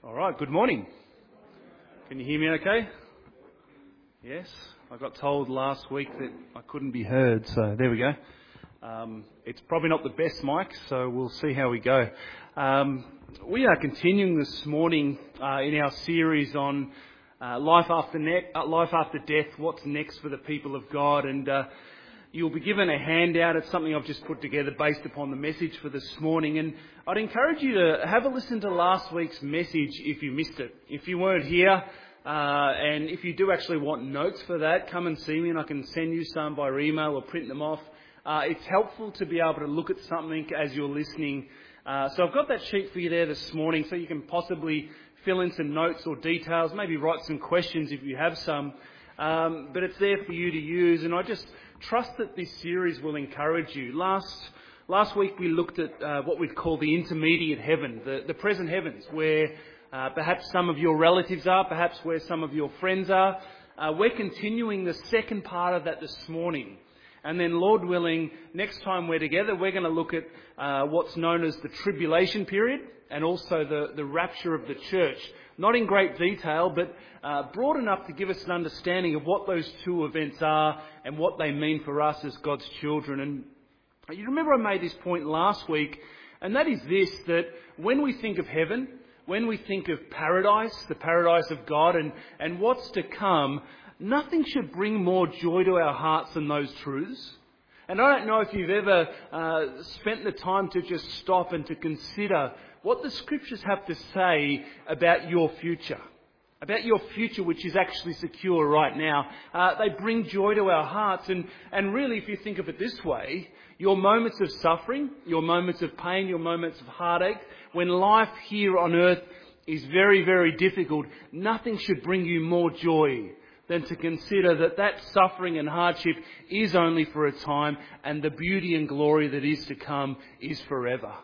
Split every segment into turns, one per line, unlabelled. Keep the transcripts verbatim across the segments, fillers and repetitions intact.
All right, good morning. Can you hear me okay? Yes? I got told last week that I couldn't be heard, so there we go. Um, it's probably not the best mic, so we'll see how we go. Um, we are continuing this morning uh, in our series on uh, life after ne- uh, life after death, what's next for the people of God, and uh, you'll be given a handout. It's something I've just put together based upon the message for this morning. And I'd encourage you to have a listen to last week's message if you missed it. If you weren't here, uh, and if you do actually want notes for that, come and see me and I can send you some by email or print them off. Uh, it's helpful to be able to look at something as you're listening. Uh, so I've got that sheet for you there this morning so you can possibly fill in some notes or details, maybe write some questions if you have some. Um, but it's there for you to use, and I just trust that this series will encourage you. Last last week we looked at uh, what we'd call the intermediate heaven, the, the present heavens, where uh, perhaps some of your relatives are, perhaps where some of your friends are. Uh, we're continuing the second part of that this morning. And then, Lord willing, next time we're together, we're going to look at uh, what's known as the tribulation period and also the, the rapture of the church. Not in great detail, but uh, broad enough to give us an understanding of what those two events are and what they mean for us as God's children. And you remember I made this point last week, and that is this, that when we think of heaven, when we think of paradise, the paradise of God, and, and what's to come, nothing should bring more joy to our hearts than those truths. And I don't know if you've ever uh, spent the time to just stop and to consider what the Scriptures have to say about your future, about your future which is actually secure right now. Uh, they bring joy to our hearts, and, and really, if you think of it this way, your moments of suffering, your moments of pain, your moments of heartache, when life here on earth is very, very difficult, nothing should bring you more joy than to consider that that suffering and hardship is only for a time, and the beauty and glory that is to come is forever.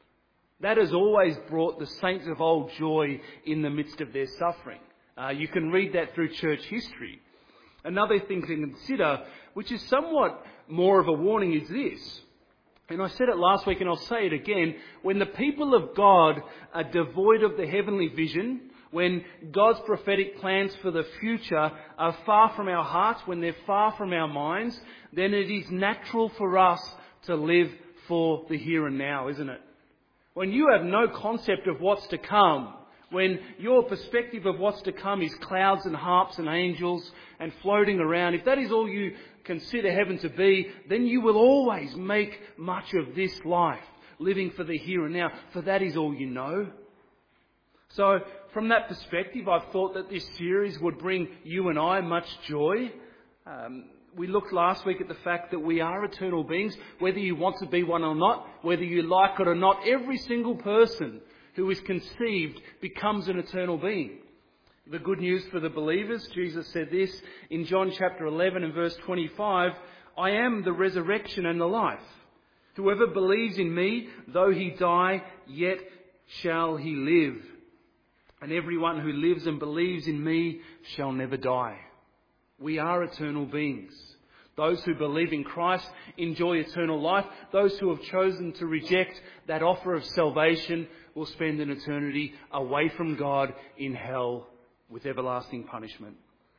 That has always brought the saints of old joy in the midst of their suffering. Uh, you can read that through church history. Another thing to consider, which is somewhat more of a warning, is this. And I said it last week and I'll say it again. When the people of God are devoid of the heavenly vision, when God's prophetic plans for the future are far from our hearts, when they're far from our minds, then it is natural for us to live for the here and now, isn't it? When you have no concept of what's to come, when your perspective of what's to come is clouds and harps and angels and floating around, if that is all you consider heaven to be, then you will always make much of this life, living for the here and now, for that is all you know. So, from that perspective, I've thought that this series would bring you and I much joy. Um, we looked last week at the fact that we are eternal beings, whether you want to be one or not, whether you like it or not. Every single person who is conceived becomes an eternal being. The good news for the believers, Jesus said this in John chapter eleven and verse twenty-five, I am the resurrection and the life. Whoever believes in me, though he die, yet shall he live. And everyone who lives and believes in me shall never die. We are eternal beings. Those who believe in Christ enjoy eternal life. Those who have chosen to reject that offer of salvation will spend an eternity away from God in hell with everlasting punishment.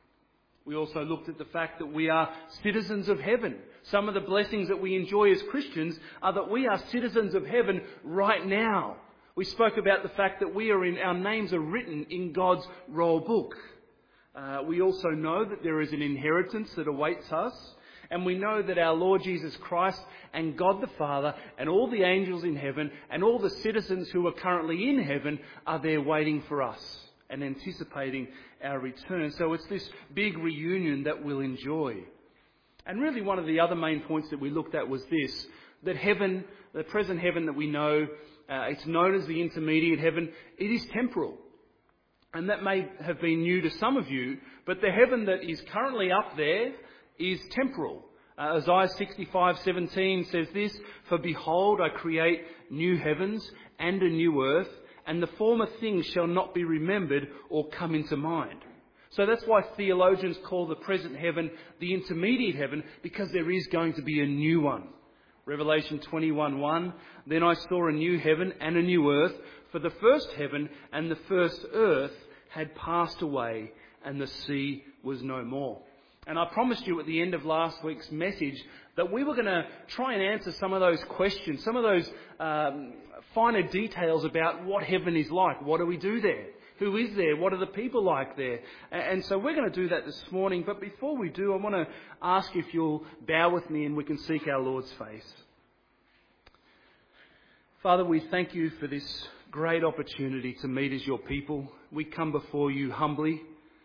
We also looked at the fact that we are citizens of heaven. Some of the blessings that we enjoy as Christians are that we are citizens of heaven right now. We spoke about the fact that we are in, our names are written in God's roll book. Uh, we also know that there is an inheritance that awaits us. And we know that our Lord Jesus Christ and God the Father and all the angels in heaven and all the citizens who are currently in heaven are there waiting for us and anticipating our return. So it's this big reunion that we'll enjoy. And really one of the other main points that we looked at was this, that heaven, the present heaven that we know, uh, it's known as the intermediate heaven, it is temporal. And that may have been new to some of you, but the heaven that is currently up there is temporal. Uh, Isaiah sixty-five seventeen says this, for behold, I create new heavens and a new earth, and the former things shall not be remembered or come into mind. So that's why theologians call the present heaven the intermediate heaven, because there is going to be a new one. Revelation twenty-one one, then I saw a new heaven and a new earth, For the first heaven and the first earth had passed away, and the sea was no more. And I promised you at the end of last week's message that we were going to try and answer some of those questions, some of those um, finer details about what heaven is like. What do we do there? Who is there? What are the people like there? And so we're going to do that this morning. But before we do, I want to ask if you'll bow with me and we can seek our Lord's face. Father, we thank you for this great opportunity to meet as your people. We come before you humbly,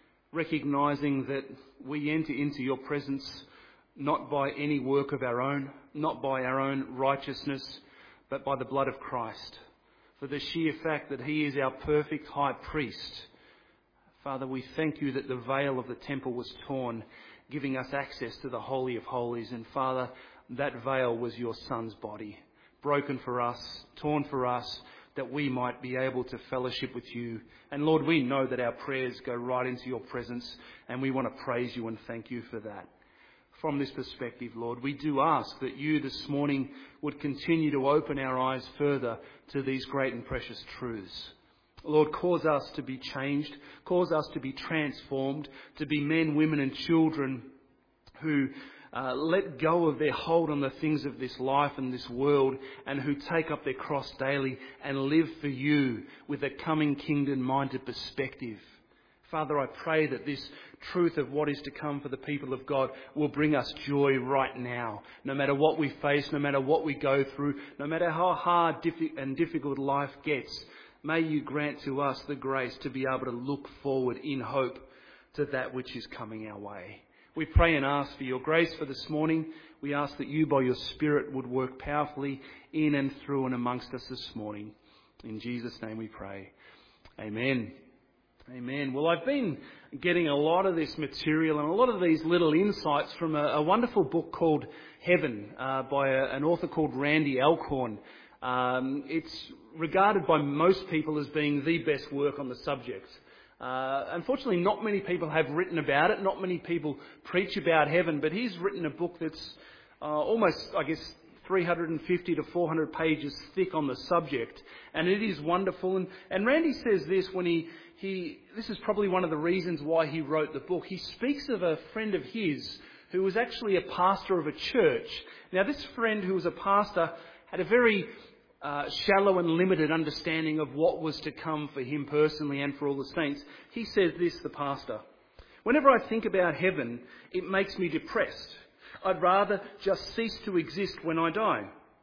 recognising that we enter into your presence not by any work of our own, not by our own righteousness, but by the blood of Christ. For the sheer fact that he is our perfect high priest. Father, we thank you that the veil of the temple was torn, giving us access to the Holy of Holies. And Father, that veil was your Son's body, broken for us, torn for us, that we might be able to fellowship with you. And Lord, we know that our prayers go right into your presence, and we want to praise you and thank you for that. From this perspective, Lord, we do ask that you this morning would continue to open our eyes further to these great and precious truths. Lord, cause us to be changed, cause us to be transformed, to be men, women and children who uh, let go of their hold on the things of this life and this world, and who take up their cross daily and live for you with a coming kingdom-minded perspective. Father, I pray that this truth of what is to come for the people of God will bring us joy right now. No matter what we face, no matter what we go through, no matter how hard and difficult life gets, may you grant to us the grace to be able to look forward in hope to that which is coming our way. We pray and ask for your grace for this morning. We ask that you by your Spirit would work powerfully in and through and amongst us this morning. In Jesus' name we pray. Amen. Amen. Well, I've been getting a lot of this material and a lot of these little insights from a, a wonderful book called Heaven uh, by a, an author called Randy Alcorn. Um, it's regarded by most people as being the best work on the subject. Uh, unfortunately, not many people have written about it. Not many people preach about heaven, but he's written a book that's uh, almost, I guess, three hundred fifty to four hundred pages thick on the subject, and it is wonderful. And, and Randy says this when he, he, this is probably one of the reasons why he wrote the book. He speaks of a friend of his who was actually a pastor of a church. Now, this friend who was a pastor had a very uh, shallow and limited understanding of what was to come for him personally and for all the saints. He says this, the pastor: "Whenever I think about heaven, it makes me depressed. I'd rather just cease to exist when I die.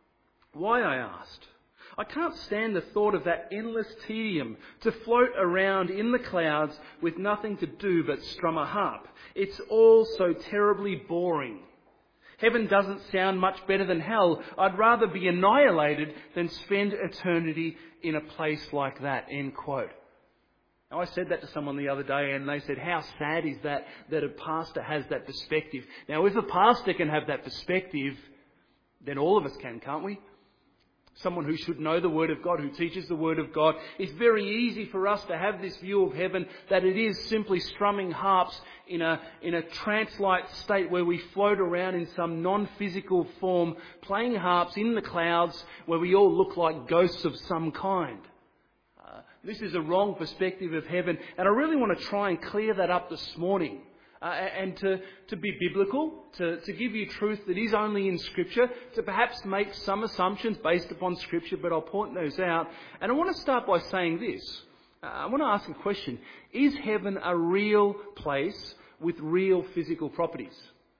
Why?" I asked. "I can't stand the thought of that endless tedium to float around in the clouds with nothing to do but strum a harp. It's all so terribly boring. Heaven doesn't sound much better than hell. I'd rather be annihilated than spend eternity in a place like that." End quote. Now, I said that to someone the other day and they said, how sad is that, that a pastor has that perspective? Now, if a pastor can have that perspective, then all of us can, can't we? Someone who should know the Word of God, who teaches the Word of God. It's very easy for us to have this view of heaven that it is simply strumming harps in a, in a trance-like state where we float around in some non-physical form, playing harps in the clouds where we all look like ghosts of some kind. Uh, this is a wrong perspective of heaven, and I really want to try and clear that up this morning. Uh, and to, to be biblical, to, to give you truth that is only in Scripture, to perhaps make some assumptions based upon Scripture, but I'll point those out. And I want to start by saying this. Uh, I want to ask a question. Is heaven a real place with real physical properties?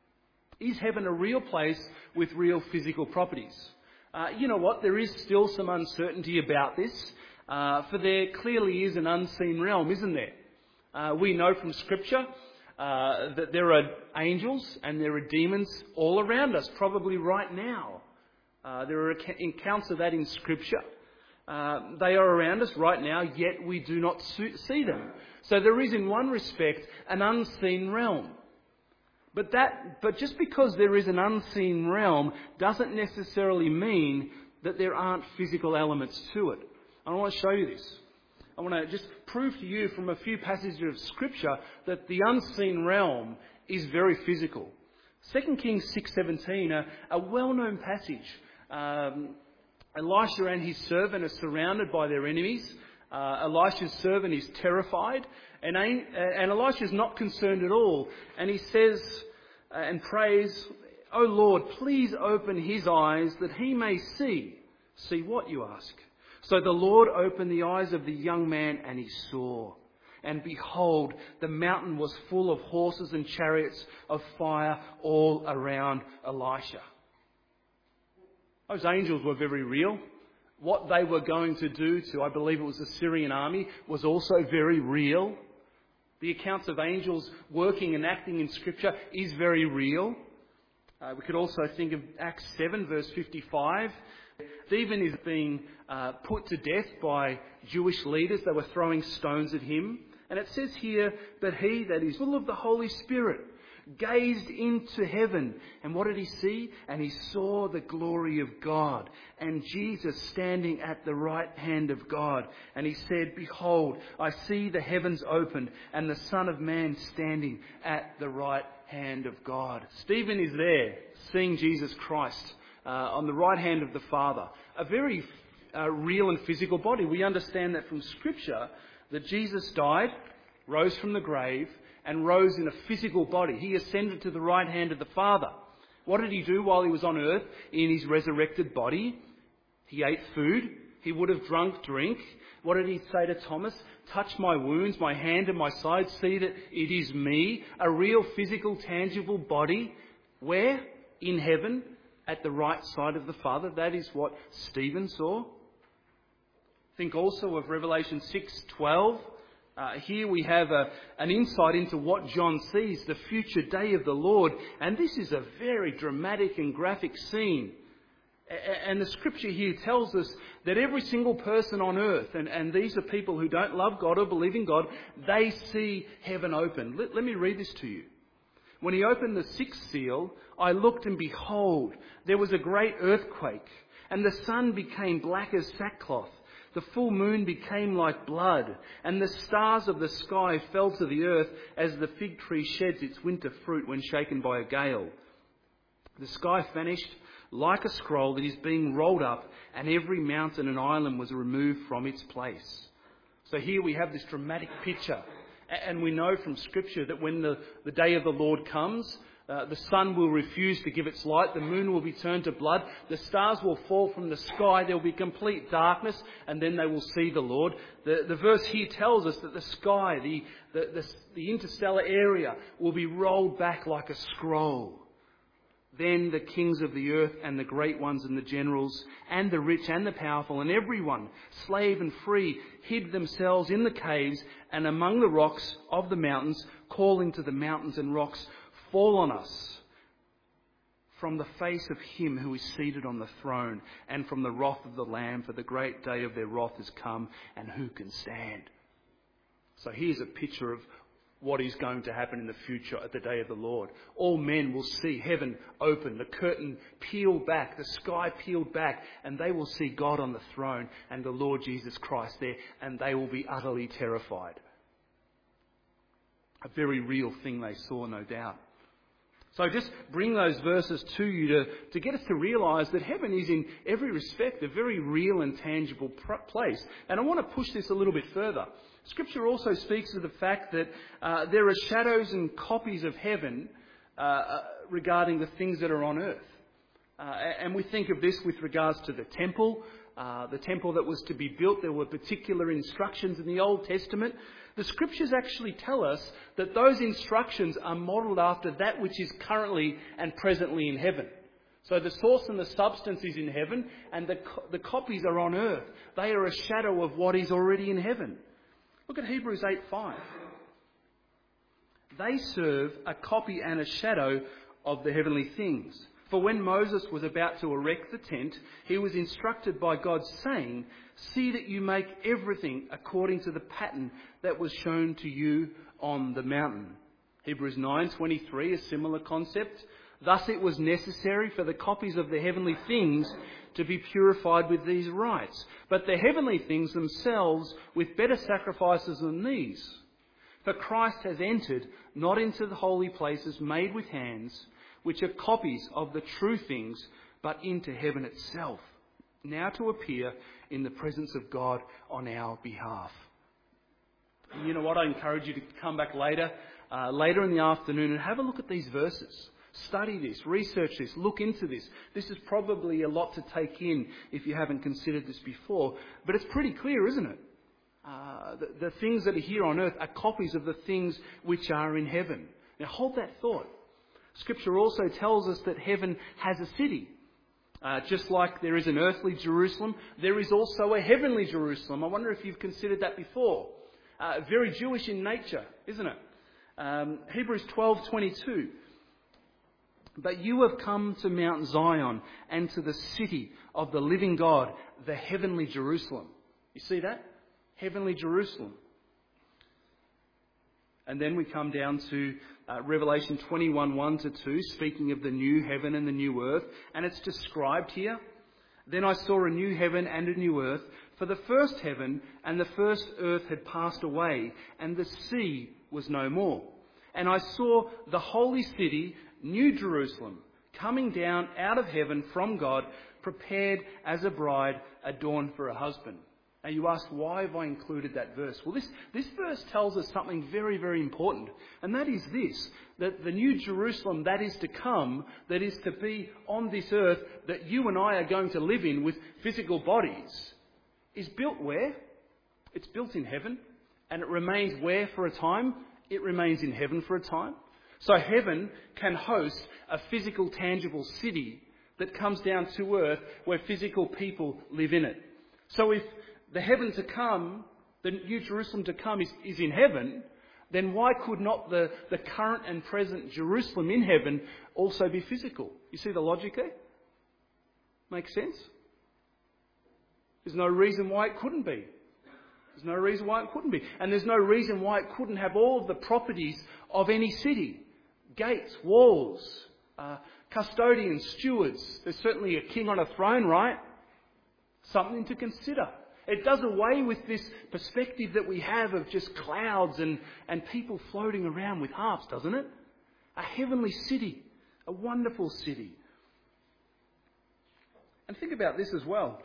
Is heaven a real place with real physical properties? Uh, you know what? There is still some uncertainty about this, uh, for there clearly is an unseen realm, isn't there? Uh, we know from Scripture Uh, that there are angels and there are demons all around us, probably right now. Uh, there are accounts of that in Scripture. Uh, they are around us right now, yet we do not see them. So there is, in one respect, an unseen realm. But that, but just because there is an unseen realm doesn't necessarily mean that there aren't physical elements to it. I want to show you this. I want to just prove to you from a few passages of Scripture that the unseen realm is very physical. Second Kings six seventeen, a, a well-known passage. Um, Elisha and his servant are surrounded by their enemies. Uh, Elisha's servant is terrified, and, and Elisha's not concerned at all. And he says uh, and prays, "O Lord, please open his eyes that he may see." See what, you ask? So the Lord opened the eyes of the young man, and he saw. And behold, the mountain was full of horses and chariots of fire all around Elisha. Those angels were very real. What they were going to do to, I believe it was the Syrian army, was also very real. The accounts of angels working and acting in Scripture is very real. Uh, we could also think of Acts seven, verse fifty-five. Stephen is being uh, put to death by Jewish leaders. They were throwing stones at him. And it says here that he, that is full of the Holy Spirit, gazed into heaven. And what did he see? And he saw the glory of God and Jesus standing at the right hand of God. And he said, "Behold, I see the heavens opened and the Son of Man standing at the right hand of God." Stephen is there seeing Jesus Christ uh, on the right hand of the Father. A very uh, real and physical body. We understand that from Scripture that Jesus died, rose from the grave, and rose in a physical body. He ascended to the right hand of the Father. What did he do while he was on earth in his resurrected body? He ate food. He would have drunk drink. What did he say to Thomas? "Touch my wounds, my hand and my side. See that it is me." A real physical, tangible body. Where? In heaven, at the right side of the Father. That is what Stephen saw. Think also of Revelation six twelve. Uh, here we have a, an insight into what John sees, the future day of the Lord. And this is a very dramatic and graphic scene. A- and the Scripture here tells us that every single person on earth, and, and these are people who don't love God or believe in God, they see heaven open. Let, let me read this to you. "When he opened the sixth seal, I looked, and behold, there was a great earthquake, and the sun became black as sackcloth. The full moon became like blood, and the stars of the sky fell to the earth as the fig tree sheds its winter fruit when shaken by a gale. The sky vanished like a scroll that is being rolled up, and every mountain and island was removed from its place." So here we have this dramatic picture. And we know from Scripture that when the, the day of the Lord comes, uh, the sun will refuse to give its light, the moon will be turned to blood, the stars will fall from the sky, there will be complete darkness, and then they will see the Lord. The, the verse here tells us that the sky, the, the, the, the interstellar area, will be rolled back like a scroll. Then the kings of the earth and the great ones and the generals and the rich and the powerful and everyone, slave and free, hid themselves in the caves and among the rocks of the mountains, calling to the mountains and rocks, "Fall on us from the face of him who is seated on the throne and from the wrath of the Lamb, for the great day of their wrath has come, and who can stand?" So here's a picture of what is going to happen in the future at the day of the Lord. All men will see heaven open, the curtain peeled back, the sky peeled back, and they will see God on the throne and the Lord Jesus Christ there, and they will be utterly terrified. A very real thing they saw, no doubt. So just bring those verses to you to, to get us to realise that heaven is in every respect a very real and tangible pr- place. And I want to push this a little bit further. Scripture also speaks of the fact that uh, there are shadows and copies of heaven uh, uh, regarding the things that are on earth. Uh, and we think of this with regards to the temple, uh, the temple that was to be built. There were particular instructions in the Old Testament. The Scriptures actually tell us that those instructions are modelled after that which is currently and presently in heaven. So the source and the substance is in heaven, and the, co- the copies are on earth. They are a shadow of what is already in heaven. Look at Hebrews eight five. "They serve a copy and a shadow of the heavenly things. For when Moses was about to erect the tent, he was instructed by God, saying, 'See that you make everything according to the pattern that was shown to you on the mountain.'" Hebrews nine twenty-three, a similar concept. "Thus it was necessary for the copies of the heavenly things to be purified with these rites, but the heavenly things themselves with better sacrifices than these. For Christ has entered not into the holy places made with hands, which are copies of the true things, but into heaven itself." now to appear in the presence of God on our behalf. And you know what? I encourage you to come back later, uh, later in the afternoon and have a look at these verses. Study this, research this, look into this. This is probably a lot to take in if you haven't considered this before. But it's pretty clear, isn't it? Uh, the, the things that are here on earth are copies of the things which are in heaven. Now hold that thought. Scripture also tells us that heaven has a city. Uh, just like there is an earthly Jerusalem, there is also a heavenly Jerusalem. I wonder if you've considered that before. Uh, very Jewish in nature, isn't it? Um, Hebrews twelve twenty-two. But you have come to Mount Zion and to the city of the living God, the heavenly Jerusalem. You see that? Heavenly Jerusalem. And then we come down to uh, Revelation twenty-one, one to two, speaking of the new heaven and the new earth. And it's described here. Then I saw a new heaven and a new earth, for the first heaven and the first earth had passed away, and the sea was no more. And I saw the holy city, New Jerusalem, coming down out of heaven from God, prepared as a bride adorned for a husband. Now you ask, why have I included that verse? Well, this, this verse tells us something very, very important. And that is this, that the New Jerusalem that is to come, that is to be on this earth, that you and I are going to live in with physical bodies, is built where? It's built in heaven. And it remains where for a time? It remains in heaven for a time. So heaven can host a physical, tangible city that comes down to earth where physical people live in it. So if the heaven to come, the New Jerusalem to come is, is in heaven, then why could not the, the current and present Jerusalem in heaven also be physical? You see the logic there? Makes sense? There's no reason why it couldn't be. There's no reason why it couldn't be. And there's no reason why it couldn't have all of the properties of any city. Gates, walls, uh, custodians, stewards. There's certainly a king on a throne, right? Something to consider. It does away with this perspective that we have of just clouds and, and people floating around with harps, doesn't it? A heavenly city, a wonderful city. And think about this as well.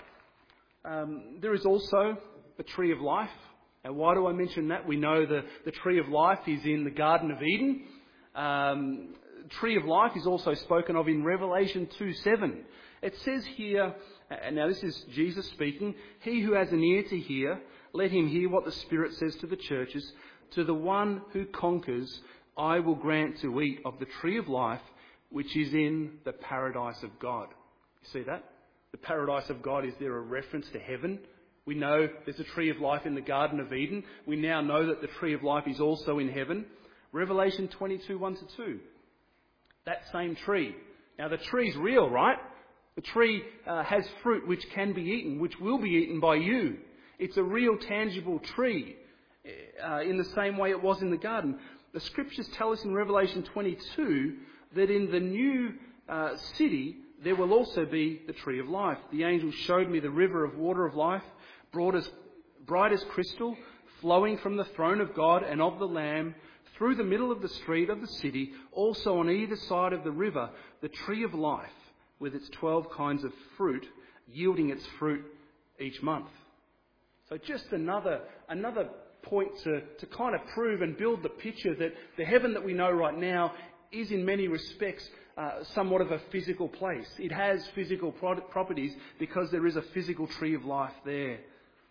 Um, there is also the tree of life. And why do I mention that? We know the, the tree of life is in the Garden of Eden. Um, tree of life is also spoken of in Revelation two seven. It says here, and now this is Jesus speaking, he who has an ear to hear, let him hear what the Spirit says to the churches. To the one who conquers, I will grant to eat of the tree of life, which is in the paradise of God. You see that? The paradise of God, is there a reference to heaven? We know there's a tree of life in the Garden of Eden. We now know that the tree of life is also in heaven. Revelation twenty-two, one to two. That same tree. Now the tree's real, right? The tree uh, has fruit which can be eaten, which will be eaten by you. It's a real tangible tree uh, in the same way it was in the garden. The scriptures tell us in Revelation twenty-two that in the new uh, city there will also be the tree of life. The angel showed me the river of water of life, broad as, bright as crystal, flowing from the throne of God and of the Lamb, through the middle of the street of the city, also on either side of the river, the tree of life, with its twelve kinds of fruit, yielding its fruit each month. So just another another point to, to kind of prove and build the picture that the heaven that we know right now is in many respects uh, somewhat of a physical place. It has physical pro- properties because there is a physical tree of life there.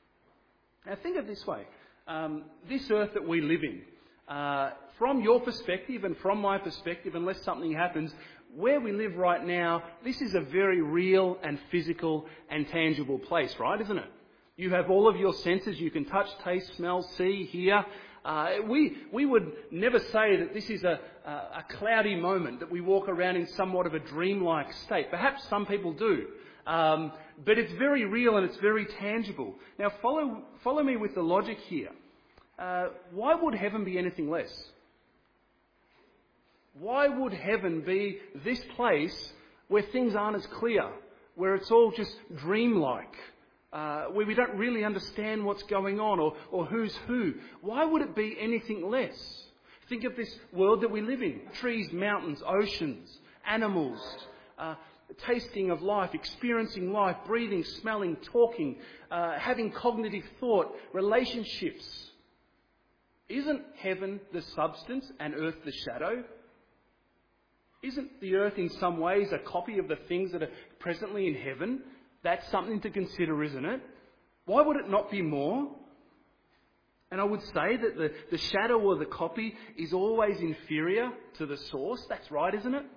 Now think of it this way. Um, this earth that we live in, uh, from your perspective and from my perspective, unless something happens, where we live right now, this is a very real and physical and tangible place, right, isn't it? You have all of your senses. You can touch, taste, smell, see, hear. Uh, we we would never say that this is a, a, a cloudy moment, that we walk around in somewhat of a dreamlike state. Perhaps some people do. Um, but it's very real and it's very tangible. Now follow follow me with the logic here. Uh, why would heaven be anything less? Why would heaven be this place where things aren't as clear, where it's all just dreamlike, uh, where we don't really understand what's going on or, or who's who? Why would it be anything less? Think of this world that we live in. Trees, mountains, oceans, animals, uh, tasting of life, experiencing life, breathing, smelling, talking, uh, having cognitive thought, relationships. Isn't heaven the substance and earth the shadow? Isn't the earth in some ways a copy of the things that are presently in heaven? That's something to consider, isn't it? Why would it not be more? And I would say that the, the shadow or the copy is always inferior to the source. That's right, isn't it?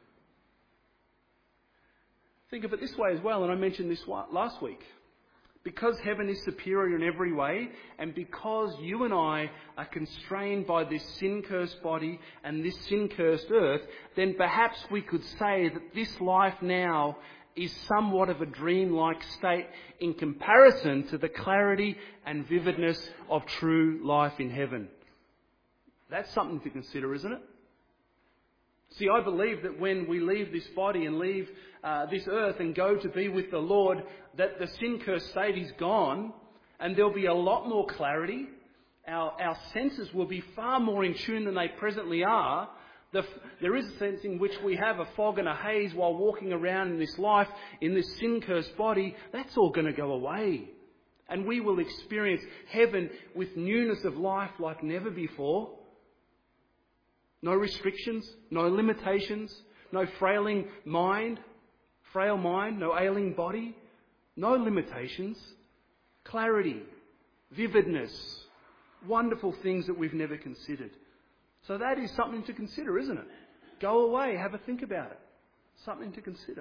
Think of it this way as well, and I mentioned this last week. Because heaven is superior in every way, and because you and I are constrained by this sin-cursed body and this sin-cursed earth, then perhaps we could say that this life now is somewhat of a dream-like state in comparison to the clarity and vividness of true life in heaven. That's something to consider, isn't it? See, I believe that when we leave this body and leave uh, this earth and go to be with the Lord, that the sin-cursed state is gone and there'll be a lot more clarity. Our, our senses will be far more in tune than they presently are. The, there is a sense in which we have a fog and a haze while walking around in this life, in this sin-cursed body. That's all going to go away. And we will experience heaven with newness of life like never before. No restrictions, no limitations, no frailing mind, frail mind, no ailing body, no limitations, clarity, vividness, wonderful things that we've never considered. So that is something to consider, isn't it? Go away, have a think about it. Something to consider.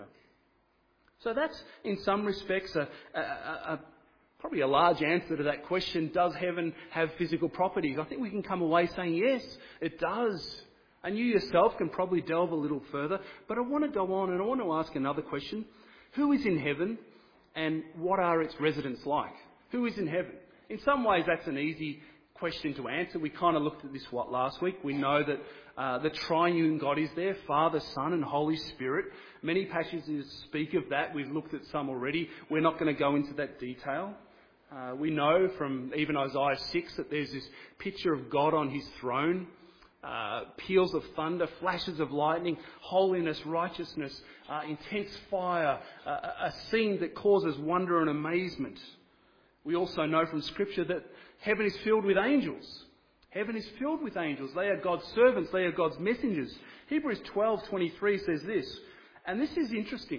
So that's, in some respects, a, a, a, probably a large answer to that question, does heaven have physical properties? I think we can come away saying, yes, it does. And you yourself can probably delve a little further. But I want to go on and I want to ask another question. Who is in heaven and what are its residents like? Who is in heaven? In some ways, that's an easy question to answer. We kind of looked at this what last week. We know that uh, the triune God is there, Father, Son and Holy Spirit. Many passages speak of that. We've looked at some already. We're not going to go into that detail. Uh, we know from even Isaiah six that there's this picture of God on his throne. Uh, peals of thunder, flashes of lightning, holiness, righteousness, uh, intense fire, uh, a scene that causes wonder and amazement. We also know from Scripture that heaven is filled with angels. Heaven is filled with angels. They are God's servants. They are God's messengers. Hebrews twelve twenty-three says this, and this is interesting.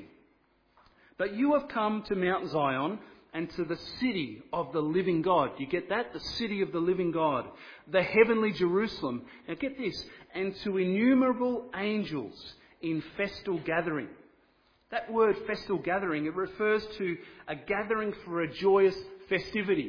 But you have come to Mount Zion and to the city of the living God. You get that? The city of the living God. The heavenly Jerusalem. Now get this. And to innumerable angels in festal gathering. That word festal gathering, it refers to a gathering for a joyous festivity.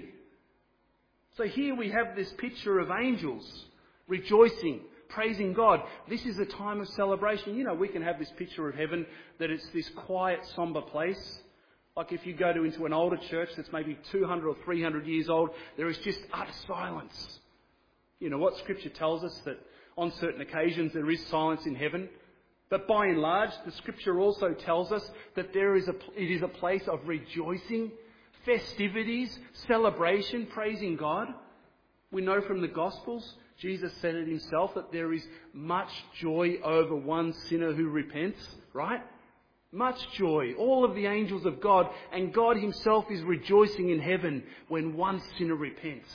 So here we have this picture of angels rejoicing, praising God. This is a time of celebration. You know, we can have this picture of heaven that it's this quiet, sombre place. Like if you go to into an older church that's maybe two hundred or three hundred years old, there is just utter silence. You know what Scripture tells us, that on certain occasions there is silence in heaven. But by and large, the Scripture also tells us that there is a, it is a place of rejoicing, festivities, celebration, praising God. We know from the Gospels, Jesus said it himself, that there is much joy over one sinner who repents, right? Much joy, all of the angels of God, and God himself is rejoicing in heaven when one sinner repents.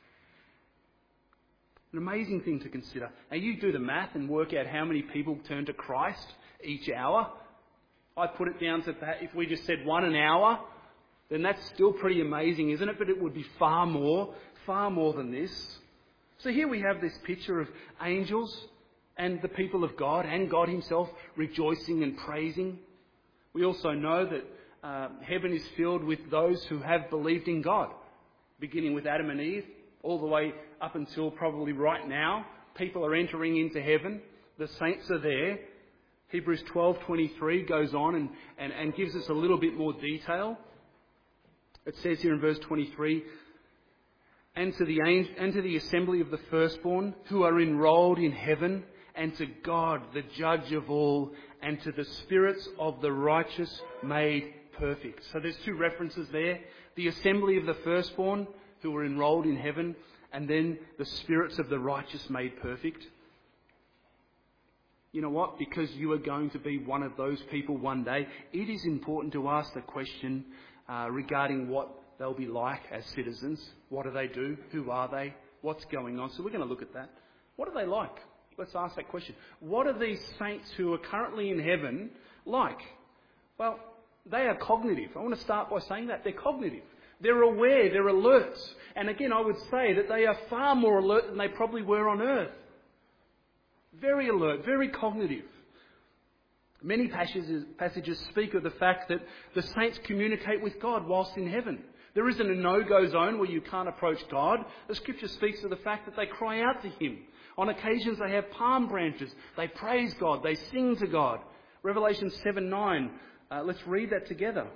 An amazing thing to consider. Now you do the math and work out how many people turn to Christ each hour. I put it down to, if we just said one an hour, then that's still pretty amazing, isn't it? But it would be far more, far more than this. So here we have this picture of angels and the people of God and God himself rejoicing and praising. We also know that uh, heaven is filled with those who have believed in God, beginning with Adam and Eve, all the way up until probably right now. People are entering into heaven. The saints are there. Hebrews twelve twenty-three goes on and, and, and gives us a little bit more detail. It says here in verse twenty-three, and to the angel, and to the assembly of the firstborn who are enrolled in heaven, and to God, the judge of all, and to the spirits of the righteous made perfect. So there's two references there. The assembly of the firstborn who are enrolled in heaven, and then the spirits of the righteous made perfect. You know what? Because you are going to be one of those people one day, it is important to ask the question uh, regarding what they'll be like as citizens. What do they do? Who are they? What's going on? So we're going to look at that. What are they like? Let's ask that question. What are these saints who are currently in heaven like? Well, they are cognitive. I want to start by saying that. They're cognitive. They're aware. They're alert. And again, I would say that they are far more alert than they probably were on earth. Very alert, very cognitive. Many passages, passages speak of the fact that the saints communicate with God whilst in heaven. There isn't a no-go zone where you can't approach God. The Scripture speaks of the fact that they cry out to Him. On occasions they have palm branches. They praise God. They sing to God. Revelation seven nine. Uh, let's read that together.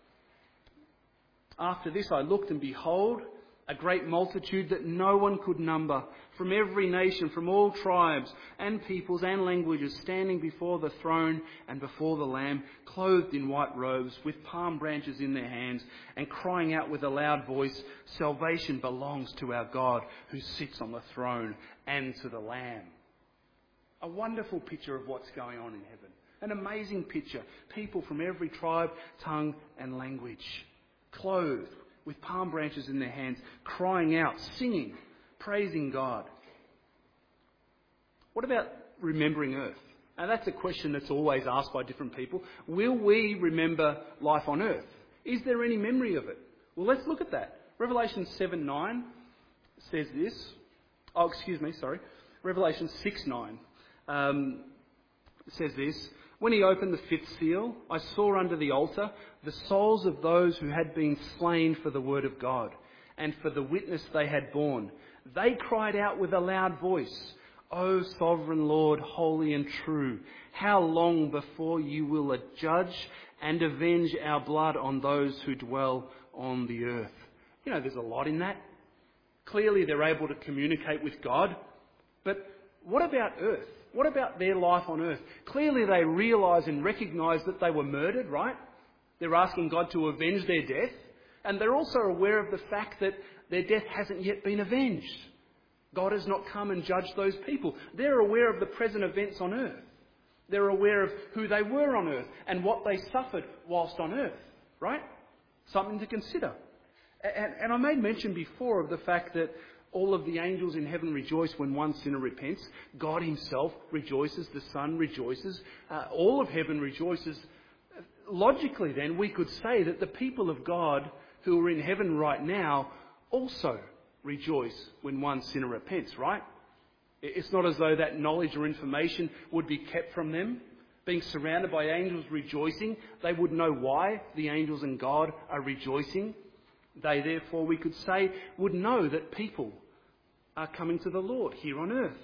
After this I looked, and behold, a great multitude that no one could number, from every nation, from all tribes and peoples and languages, standing before the throne and before the Lamb, clothed in white robes, with palm branches in their hands, and crying out with a loud voice, "Salvation belongs to our God who sits on the throne and to the Lamb." A wonderful picture of what's going on in heaven. An amazing picture. People from every tribe, tongue and language, clothed with palm branches in their hands, crying out, singing, praising God. What about remembering earth? Now that's a question that's always asked by different people. Will we remember life on earth? Is there any memory of it? Well, let's look at that. Revelation seven nine says this. Oh, excuse me, sorry. Revelation six nine um, says this. When he opened the fifth seal, I saw under the altar the souls of those who had been slain for the word of God and for the witness they had borne. They cried out with a loud voice, "O sovereign Lord, holy and true, how long before you will judge and avenge our blood on those who dwell on the earth?" You know, there's a lot in that. Clearly they're able to communicate with God. But what about earth? What about their life on earth? Clearly they realise and recognise that they were murdered, right? They're asking God to avenge their death. And they're also aware of the fact that their death hasn't yet been avenged. God has not come and judged those people. They're aware of the present events on earth. They're aware of who they were on earth and what they suffered whilst on earth, right? Something to consider. And, and I made mention before of the fact that all of the angels in heaven rejoice when one sinner repents. God himself rejoices. The Son rejoices. Uh, all of heaven rejoices. Logically then, we could say that the people of God who are in heaven right now also rejoice when one sinner repents, right? It's not as though that knowledge or information would be kept from them. Being surrounded by angels rejoicing, they would know why the angels and God are rejoicing. They, therefore, we could say, would know that people are coming to the Lord here on earth.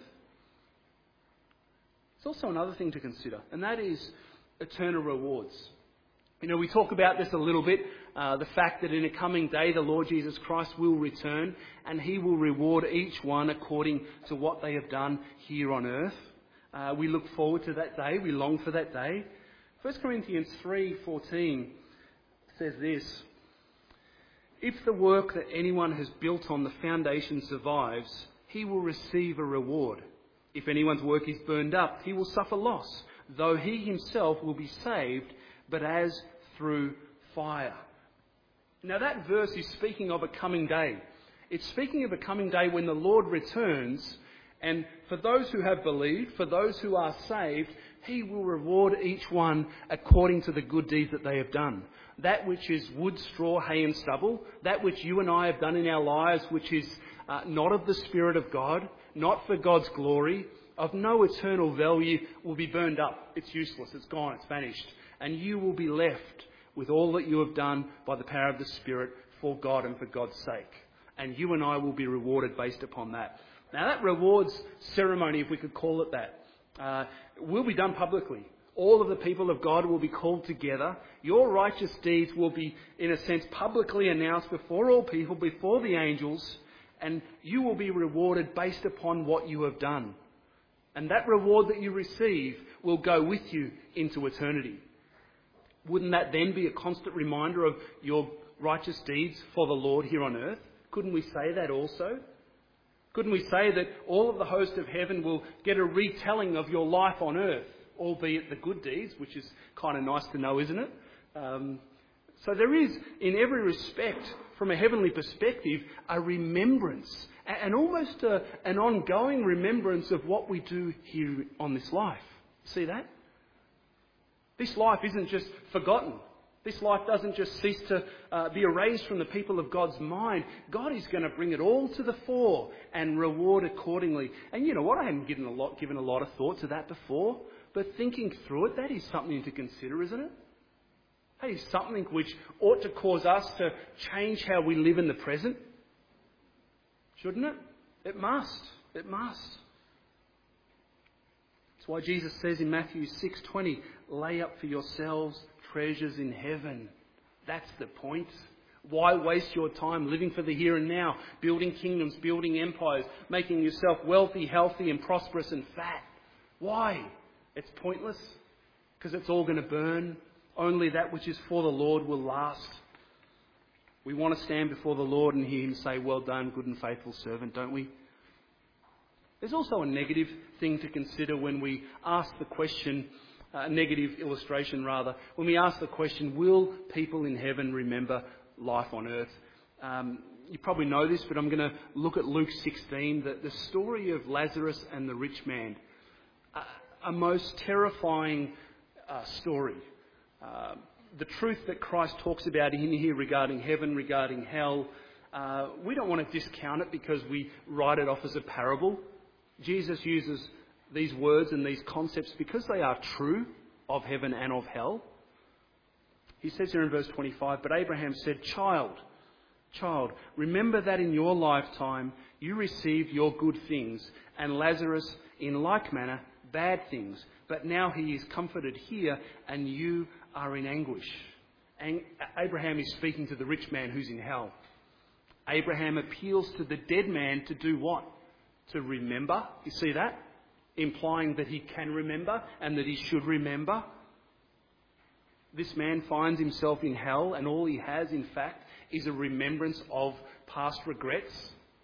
There's also another thing to consider, and that is eternal rewards. You know, we talk about this a little bit, uh, the fact that in a coming day the Lord Jesus Christ will return and he will reward each one according to what they have done here on earth. Uh, we look forward to that day. We long for that day. First Corinthians three fourteen says this: "If the work that anyone has built on the foundation survives, he will receive a reward. If anyone's work is burned up, he will suffer loss, though he himself will be saved, but as through fire." Now that verse is speaking of a coming day. It's speaking of a coming day when the Lord returns, and for those who have believed, for those who are saved, he will reward each one according to the good deeds that they have done. That which is wood, straw, hay and stubble, that which you and I have done in our lives, which is uh, not of the Spirit of God, not for God's glory, of no eternal value, will be burned up. It's useless, it's gone, it's vanished. And you will be left with all that you have done by the power of the Spirit for God and for God's sake. And you and I will be rewarded based upon that. Now that rewards ceremony, if we could call it that, uh, will be done publicly. All of the people of God will be called together. Your righteous deeds will be, in a sense, publicly announced before all people, before the angels, and you will be rewarded based upon what you have done. And that reward that you receive will go with you into eternity. Wouldn't that then be a constant reminder of your righteous deeds for the Lord here on earth? Couldn't we say that also? Couldn't we say that all of the host of heaven will get a retelling of your life on earth, albeit the good deeds, which is kind of nice to know, isn't it? Um, so there is, in every respect, from a heavenly perspective, a remembrance, and almost a, an ongoing remembrance of what we do here on this life. See that? This life isn't just forgotten. This life doesn't just cease to uh, be erased from the people of God's mind. God is going to bring it all to the fore and reward accordingly. And you know what? I hadn't given a lot, given a lot of thought to that before. But thinking through it, that is something to consider, isn't it? That is something which ought to cause us to change how we live in the present. Shouldn't it? It must. It must. That's why Jesus says in Matthew six twenty, lay up for yourselves treasures in heaven. That's the point. Why waste your time living for the here and now, building kingdoms, building empires, making yourself wealthy, healthy and prosperous and fat? Why? It's pointless, because it's all going to burn. Only that which is for the Lord will last. We want to stand before the Lord and hear him say, well done, good and faithful servant, don't we? There's also a negative thing to consider when we ask the question, a negative illustration rather, when we ask the question, will people in heaven remember life on earth? Um, you probably know this, but I'm going to look at Luke sixteen, the, the story of Lazarus and the rich man. A, a most terrifying uh, story. Uh, the truth that Christ talks about in here regarding heaven, regarding hell, uh, we don't want to discount it because we write it off as a parable. Jesus uses these words and these concepts because they are true of heaven and of hell. He says here in verse twenty-five, but Abraham said, Child, child, remember that in your lifetime you received your good things, and Lazarus in like manner bad things. But now he is comforted here, and you are in anguish. And Abraham is speaking to the rich man who's in hell. Abraham appeals to the dead man to do what? To remember. You see that? Implying that he can remember and that he should remember. This man finds himself in hell, and all he has, in fact, is a remembrance of past regrets.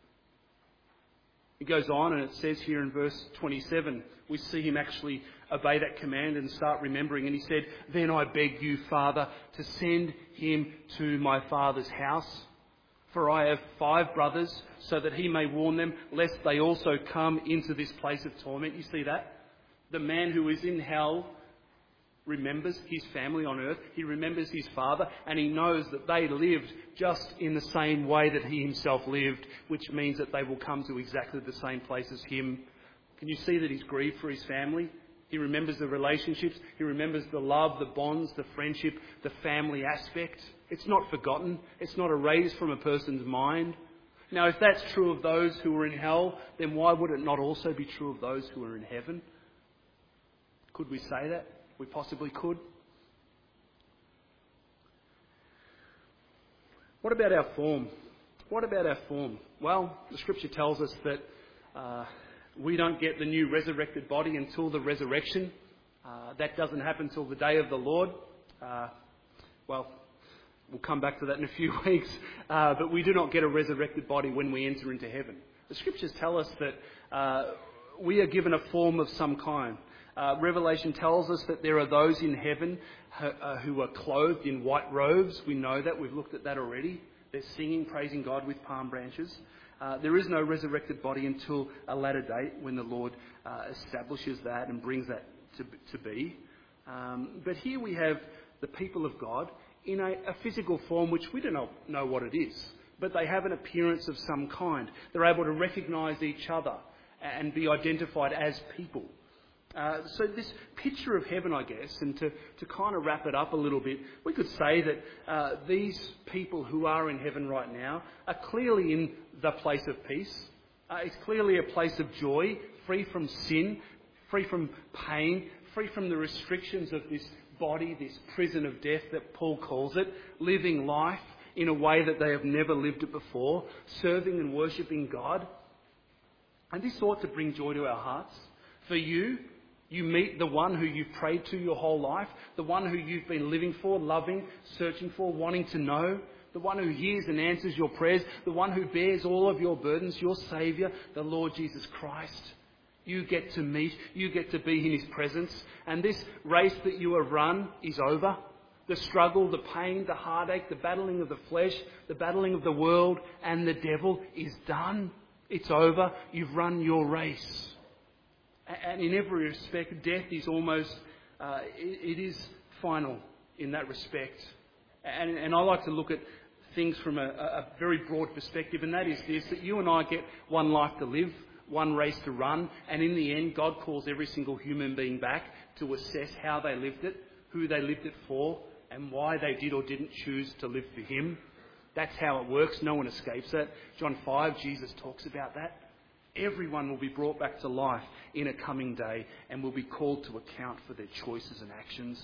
It goes on and it says here in verse twenty-seven, we see him actually obey that command and start remembering. And he said, then I beg you, Father, to send him to my father's house. For I have five brothers, so that he may warn them, lest they also come into this place of torment. You see that? The man who is in hell remembers his family on earth. He remembers his father, and he knows that they lived just in the same way that he himself lived, which means that they will come to exactly the same place as him. Can you see that he's grieved for his family? He remembers the relationships. He remembers the love, the bonds, the friendship, the family aspect. It's not forgotten. It's not erased from a person's mind. Now, if that's true of those who are in hell, then why would it not also be true of those who are in heaven? Could we say that? We possibly could. What about our form? What about our form? Well, the scripture tells us that uh, we don't get the new resurrected body until the resurrection. Uh, that doesn't happen until the day of the Lord. Uh, well, we'll come back to that in a few weeks. Uh, but we do not get a resurrected body when we enter into heaven. The scriptures tell us that uh, we are given a form of some kind. Uh, Revelation tells us that there are those in heaven who, uh, who are clothed in white robes. We know that. We've looked at that already. They're singing, praising God with palm branches. Uh, there is no resurrected body until a latter date when the Lord uh, establishes that and brings that to, to be. Um, but here we have the people of God in a, a physical form which we do not know what it is. But they have an appearance of some kind. They're able to recognise each other and be identified as people. Uh, so this picture of heaven, I guess, and to, to kind of wrap it up a little bit, we could say that uh, these people who are in heaven right now are clearly in the place of peace. Uh, it's clearly a place of joy, free from sin, free from pain, free from the restrictions of this body, this prison of death that Paul calls it, living life in a way that they have never lived it before, serving and worshipping God. And this ought to bring joy to our hearts. For you, you meet the one who you've prayed to your whole life, the one who you've been living for, loving, searching for, wanting to know, the one who hears and answers your prayers, the one who bears all of your burdens, your Saviour, the Lord Jesus Christ. You get to meet, you get to be in his presence, and this race that you have run is over. The struggle, the pain, the heartache, the battling of the flesh, the battling of the world and the devil is done. It's over. You've run your race. And in every respect, death is almost, uh, it, it is final in that respect. And, and I like to look at things from a, a very broad perspective, and that is this, that you and I get one life to live, one race to run, and in the end, God calls every single human being back to assess how they lived it, who they lived it for, and why they did or didn't choose to live for him. That's how it works. No one escapes that. John five, Jesus talks about that. Everyone will be brought back to life in a coming day and will be called to account for their choices and actions.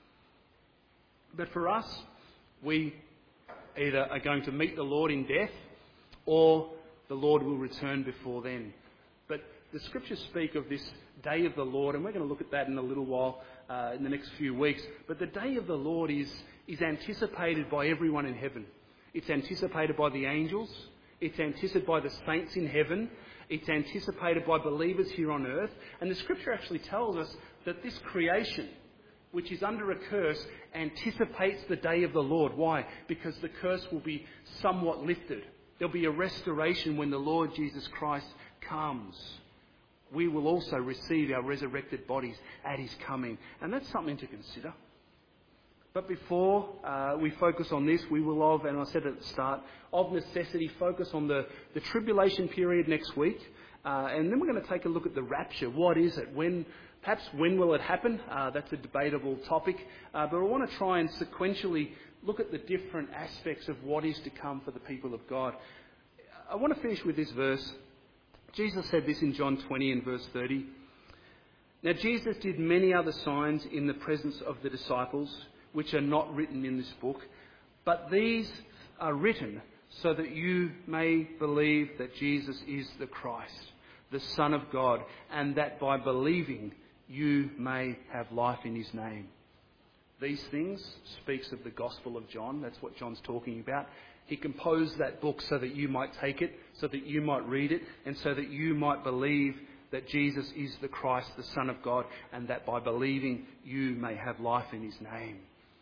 But for us, we either are going to meet the Lord in death or the Lord will return before then. But the scriptures speak of this day of the Lord, and we're going to look at that in a little while, uh, in the next few weeks. But the day of the Lord is, is anticipated by everyone in heaven. It's anticipated by the angels. It's anticipated by the saints in heaven. It's anticipated by believers here on earth. And the scripture actually tells us that this creation, which is under a curse, anticipates the day of the Lord. Why? Because the curse will be somewhat lifted. There'll be a restoration when the Lord Jesus Christ comes. We will also receive our resurrected bodies at his coming. And that's something to consider. But before uh, we focus on this, we will of, and I said at the start, of necessity focus on the, the tribulation period next week. Uh, and then we're going to take a look at the rapture. What is it? When, perhaps when will it happen? Uh, that's a debatable topic. Uh, but I want to try and sequentially look at the different aspects of what is to come for the people of God. I want to finish with this verse. Jesus said this in John twenty and verse thirty. Now Jesus did many other signs in the presence of the disciples, which are not written in this book, but these are written so that you may believe that Jesus is the Christ, the Son of God, and that by believing you may have life in his name. These things speaks of the Gospel of John. That's what John's talking about. He composed that book so that you might take it, so that you might read it, and so that you might believe that Jesus is the Christ, the Son of God, and that by believing you may have life in his name.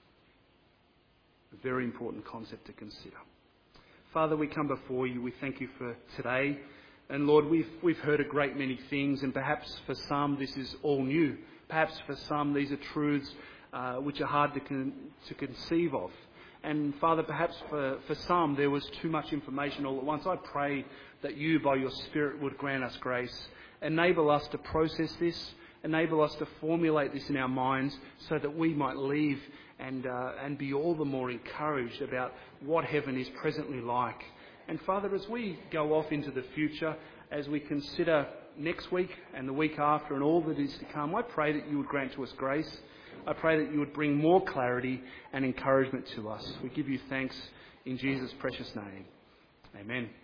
A very important concept to consider. Father, we come before you. We thank you for today. And Lord, we've, we've heard a great many things, and perhaps for some this is all new. Perhaps for some these are truths uh, which are hard to, con- to conceive of. And Father, perhaps for, for some there was too much information all at once. I pray that you, by your Spirit, would grant us grace. Enable us to process this. Enable us to formulate this in our minds so that we might leave and, uh, and be all the more encouraged about what heaven is presently like. And Father, as we go off into the future, as we consider next week and the week after and all that is to come, I pray that you would grant to us grace. I pray that you would bring more clarity and encouragement to us. We give you thanks in Jesus' precious name. Amen.